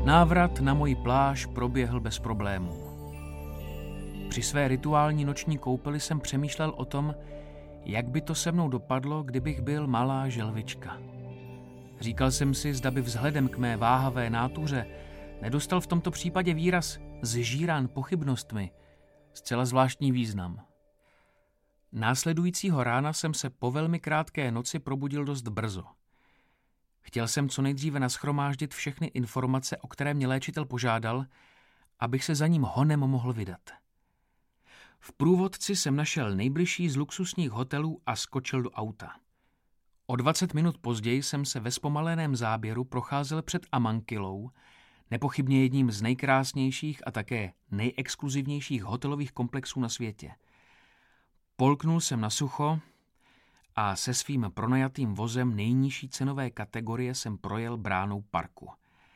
Návrat na moji pláž proběhl bez problémů. Při své rituální noční koupeli jsem přemýšlel o tom, jak by to se mnou dopadlo, kdybych byl malá želvička. Říkal jsem si, zda by vzhledem k mé váhavé nátuře nedostal v tomto případě výraz zžírán pochybnostmi zcela zvláštní význam. Následujícího rána jsem se po velmi krátké noci probudil dost brzo. Chtěl jsem co nejdříve nashromáždit všechny informace, o které mě léčitel požádal, abych se za ním honem mohl vydat. V průvodci jsem našel nejbližší z luxusních hotelů a skočil do auta. O 20 minut později jsem se ve zpomaleném záběru procházel před Amankilou, nepochybně jedním z nejkrásnějších a také nejexkluzivnějších hotelových komplexů na světě. Polknul jsem na sucho a se svým pronajatým vozem nejnižší cenové kategorie jsem projel bránou parku.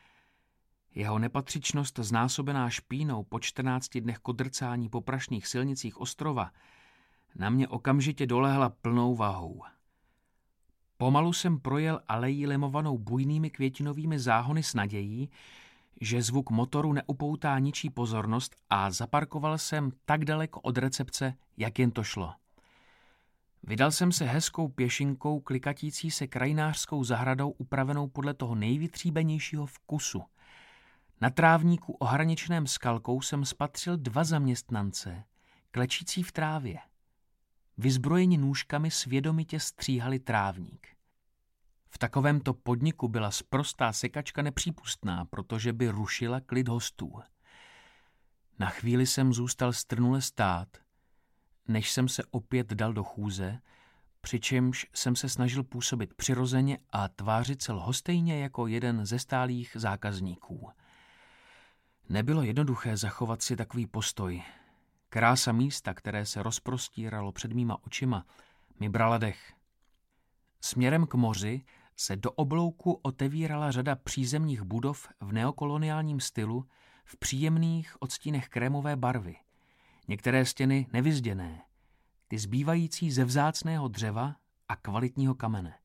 Jeho nepatřičnost znásobená špínou po 14 dnech kodrcání po prašných silnicích ostrova na mě okamžitě dolehla plnou vahou. Pomalu jsem projel alejí lemovanou bujnými květinovými záhony s nadějí, že zvuk motoru neupoutá ničí pozornost, a zaparkoval jsem tak daleko od recepce, jak jen to šlo. Vydal jsem se hezkou pěšinkou klikatící se krajinářskou zahradou upravenou podle toho nejvytříbenějšího vkusu. Na trávníku ohraničeném skalkou jsem spatřil 2 zaměstnance, klečící v trávě. Vyzbrojeni nůžkami svědomitě stříhali trávník. V takovémto podniku byla sprostá sekačka nepřípustná, protože by rušila klid hostů. Na chvíli jsem zůstal strnule stát, než jsem se opět dal do chůze, přičemž jsem se snažil působit přirozeně a tvářit se lhostejně jako jeden ze stálých zákazníků. Nebylo jednoduché zachovat si takový postoj. Krása místa, které se rozprostíralo před mýma očima, mi brala dech. Směrem k moři se do oblouku otevírala řada přízemních budov v neokoloniálním stylu v příjemných odstínech krémové barvy. Některé stěny nevyzděné, ty zbývající ze vzácného dřeva a kvalitního kamene.